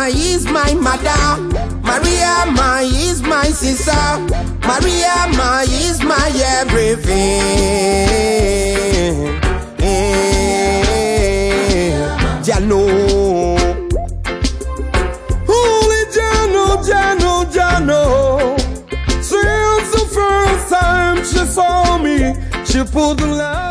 is my mother. Maria Ma is my sister. Maria Ma is my everything. Jano, holy Jano. Since the first time she saw me, she pulled the line.